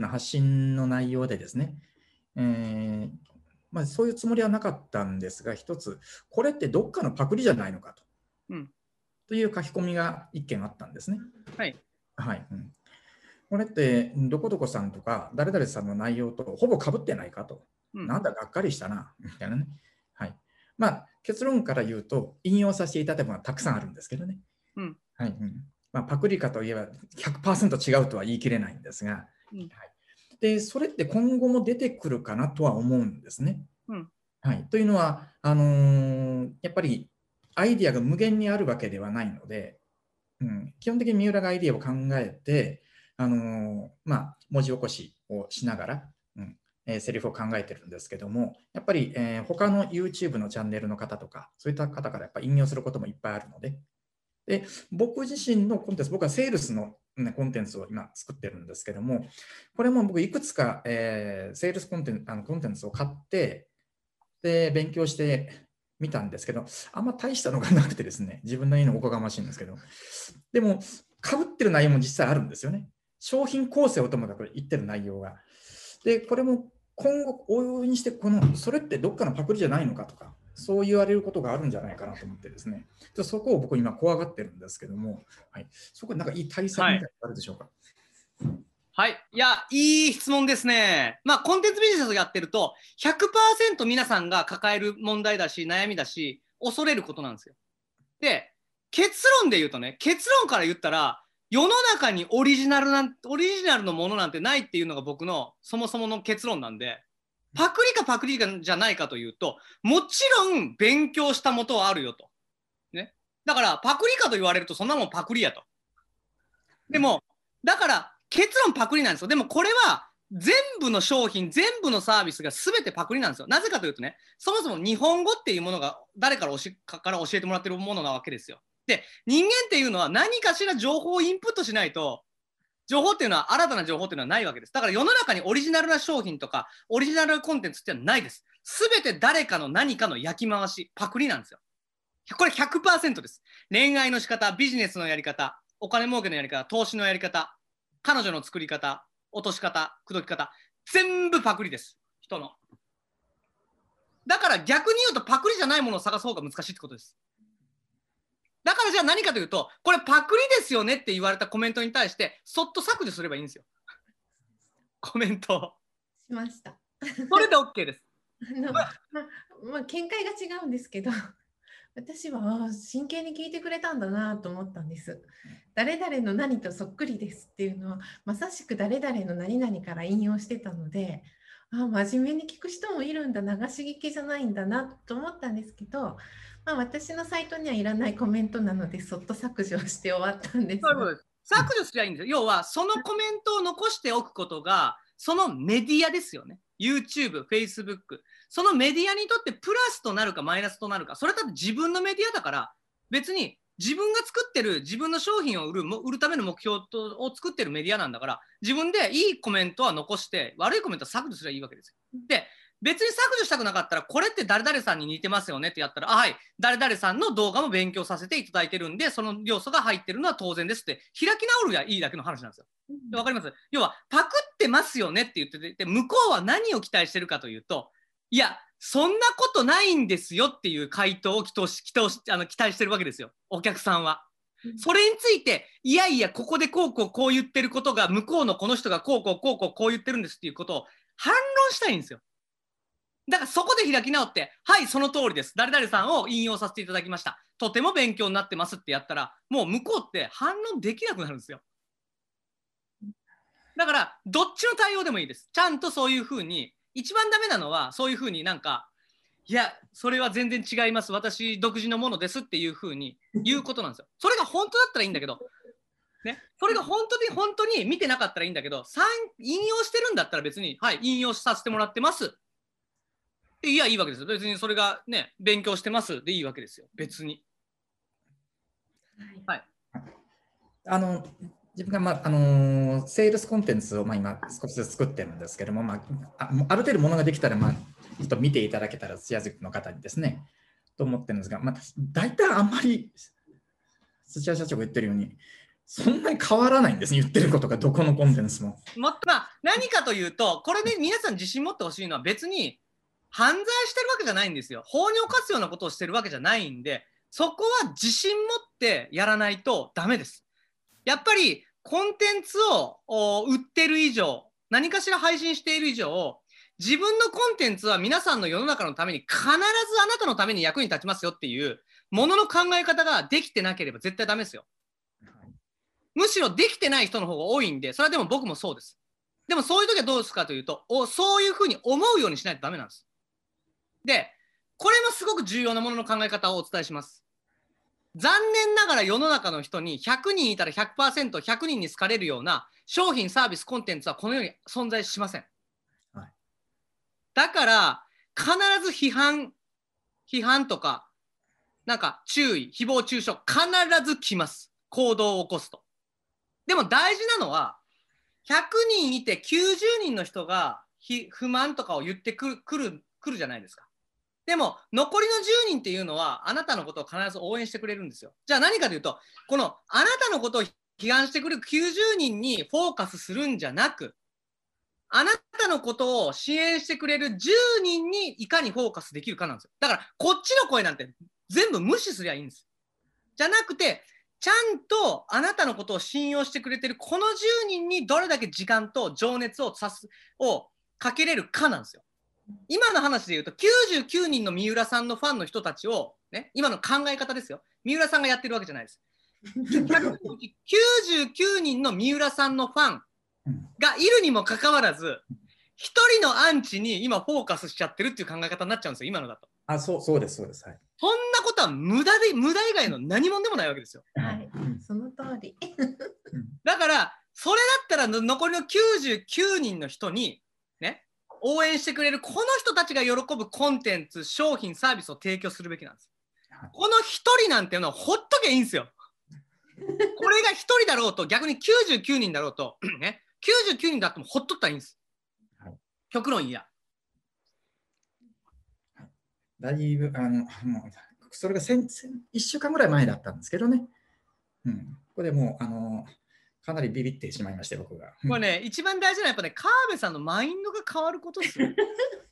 発信の内容でですね、そういうつもりはなかったんですが、一つ、これってどっかのパクリじゃないのかと、という書き込みが一件あったんですね。 はい。 はい。これってどこどこさんとか誰々さんの内容とほぼ被ってないかと、なんだがっかりしたなみたいなね。はい。結論から言うと引用させていただいたものはたくさんあるんですけどね。はい。パクリかといえば 100% 違うとは言い切れないんですが、はい、でそれって今後も出てくるかなとは思うんですね。はい。というのはやっぱりアイディアが無限にあるわけではないので、基本的に三浦がアイディアを考えて文字起こしをしながら、セリフを考えてるんですけども、やっぱり、他の YouTube のチャンネルの方とか、そういった方からやっぱ引用することもいっぱいあるので、で僕自身のコンテンツ、僕はセールスの、コンテンツを今作ってるんですけども、これも僕いくつか、セールスコンテンツを買って、で勉強してみたんですけど、あんま大したのがなくてですね、自分の言うのおこがましいんですけど、でも、被ってる内容も実際あるんですよね。商品構成をともかく言ってる内容が。で、これも今後、応用にして、それってどっかのパクリじゃないのかとか、そう言われることがあるんじゃないかなと思ってですね、そこを僕今怖がってるんですけども、はい、そこになんかいい対策みたいなのあるでしょうか。 はい。いや、いい質問ですね。コンテンツビジネスをやってると、100% 皆さんが抱える問題だし、悩みだし、恐れることなんですよ。で、結論で言うとね、結論から言ったら、世の中にオリジナルのものなんてないっていうのが僕のそもそもの結論なんで、パクリかパクリかじゃないかというと、もちろん勉強したもとはあるよと。ね。だから、パクリかと言われると、そんなもんパクリやと。でも、だから、結論パクリなんですよ。でもこれは全部の商品、全部のサービスが全てパクリなんですよ。なぜかというとね、そもそも日本語っていうものが誰から教えてもらってるものなわけですよ。で、人間っていうのは何かしら情報をインプットしないと、情報っていうのは新たな情報っていうのはないわけです。だから世の中にオリジナルな商品とかオリジナルコンテンツってのはないです。全て誰かの何かの焼き回し、パクリなんですよ。これ 100% です。恋愛の仕方、ビジネスのやり方、お金儲けのやり方、投資のやり方、彼女の作り方、落とし方、口説き方、全部パクリです。人の。だから逆に言うとパクリじゃないものを探す方が難しいってことです。だからじゃあ何かというと、これパクリですよねって言われたコメントに対して、そっと削除すればいいんですよ。コメントを。 しました。 それで OK です。 見解が違うんですけど、私は真剣に聞いてくれたんだなと思ったんです。誰々の何とそっくりですっていうのはまさしく誰々の何々から引用してたので、真面目に聞く人もいるんだ、流し聞きじゃないんだなと思ったんですけど、私のサイトにはいらないコメントなのでそっと削除して終わったんです。 そういうことです。削除すりゃいいんですよ。要はそのコメントを残しておくことがそのメディアですよね。YouTube、Facebook、そのメディアにとってプラスとなるかマイナスとなるか、それだって自分のメディアだから、別に自分が作ってる自分の商品を売るための目標を作ってるメディアなんだから、自分でいいコメントは残して、悪いコメントは削除すればいいわけですよ。で、別に削除したくなかったら、これって誰々さんに似てますよねってやったら、はい、誰々さんの動画も勉強させていただいてるんで、その要素が入ってるのは当然ですって開き直るがいいだけの話なんですよ。わかります？要は、パクってますよねって言ってて、向こうは何を期待してるかというと、いや、そんなことないんですよっていう回答を期待してるわけですよ、お客さんは。それについて、いやいや、ここでこう言ってることが、向こうのこの人がこう言ってるんですっていうことを反論したいんですよ。だからそこで開き直って、はい、その通りです。誰々さんを引用させていただきました。とても勉強になってますってやったら、もう向こうって反論できなくなるんですよ。だから、どっちの対応でもいいです。ちゃんとそういうふうに、一番ダメなのは、そういうふうになんか、いや、それは全然違います。私、独自のものですっていうふうに言うことなんですよ。それが本当だったらいいんだけど、ね、それが本当に見てなかったらいいんだけど、引用してるんだったら別に、はい、引用させてもらってます。いや、いいわけですよ。別にそれがね、勉強してますでいいわけですよ。別に。はい。 自分が、セールスコンテンツを、今少しずつ作ってるんですけども、ある程度ものができたら、ちょっと見ていただけたら、土屋塾の方にですね、と思ってるんですが、大体あんまり土屋社長が言ってるように、 そんなに変わらないんですね、言ってることがどこのコンテンツも。 まあ、何かというと、これで皆さん自信持ってほしいのは別に犯罪してるわけじゃないんですよ。法に犯すようなことをしてるわけじゃないんで、そこは自信持ってやらないとダメです。やっぱりコンテンツを売ってる以上、何かしら配信している以上、自分のコンテンツは皆さんの世の中のために必ずあなたのために役に立ちますよっていうものの考え方ができてなければ絶対ダメですよ。むしろできてない人の方が多いんで、それはでも僕もそうです。でもそういう時はどうですかというと、そういうふうに思うようにしないとダメなんです。で、これもすごく重要なものの考え方をお伝えします。残念ながら世の中の人に100人いたら 100%100 人に好かれるような商品、サービス、コンテンツはこの世に存在しません。はい、だから必ず批判とか、なんか注意、誹謗中傷、必ず来ます。行動を起こすと。でも大事なのは、100人いて90人の人が不満とかを言ってくるじゃないですか。でも残りの10人っていうのはあなたのことを必ず応援してくれるんですよ。じゃあ何かというと、このあなたのことを批判してくる90人にフォーカスするんじゃなく、あなたのことを支援してくれる10人にいかにフォーカスできるかなんですよ。だからこっちの声なんて全部無視すりゃいいんです。じゃなくて、ちゃんとあなたのことを信用してくれてるこの10人にどれだけ時間と情熱をかけれるかなんですよ。今の話で言うと99人の三浦さんのファンの人たちを、ね、今の考え方ですよ。三浦さんがやってるわけじゃないです。99人の三浦さんのファンがいるにもかかわらず、1人のアンチに今フォーカスしちゃってるっていう考え方になっちゃうんですよ、今のだと。 そうです、そうです。はい、 そんなことは無駄以外の何もでもないわけですよ。 はい、その通り。 だから、それだったら残りの99人の人に、ね、応援してくれるこの人たちが喜ぶコンテンツ、商品、サービスを提供するべきなんです。この1人なんていうのはほっとけばいいんですよ。これが1人だろうと、逆に99人だろうと、ね、99人だってもほっとったらいいんです。はい、極論いや。 だいぶもうそれが1週間ぐらい前だったんですけどね。ここでもうかなりビビってしまいまして、僕が。 これね、一番大事なのはやっぱね、川辺さんのマインドが変わることですよ。